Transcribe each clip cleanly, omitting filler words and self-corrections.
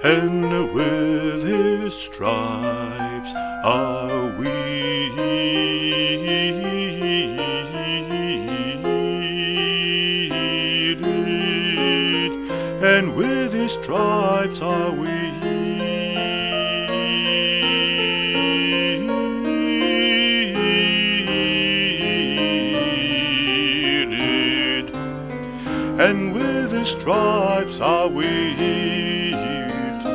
and with his stripes are we healed, and with his stripes are we healed, and with his stripes are we healed.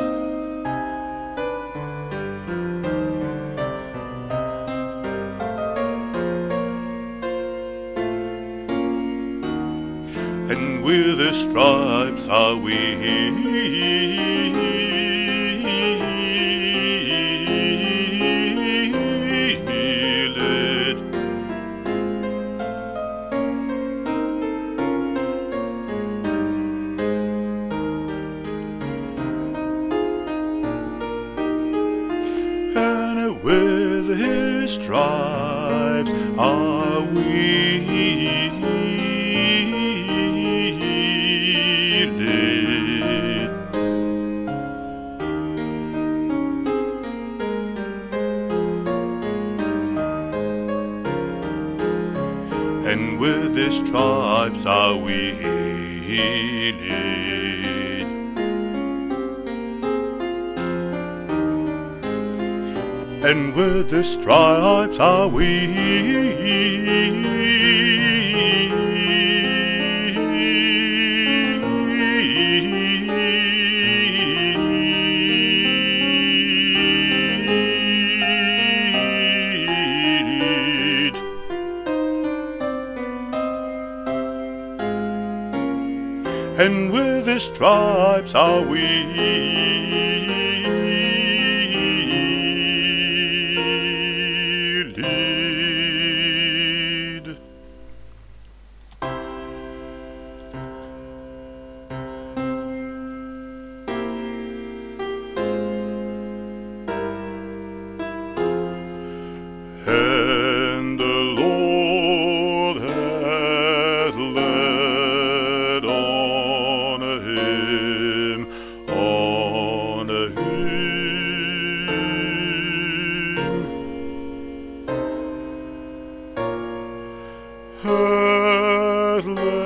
And with his stripes are we healed, and with his stripes are we healed, and with his stripes are we healed, and with his stripes are we healed. And with his stripes are we healed. And the Lord hath laid on him, hath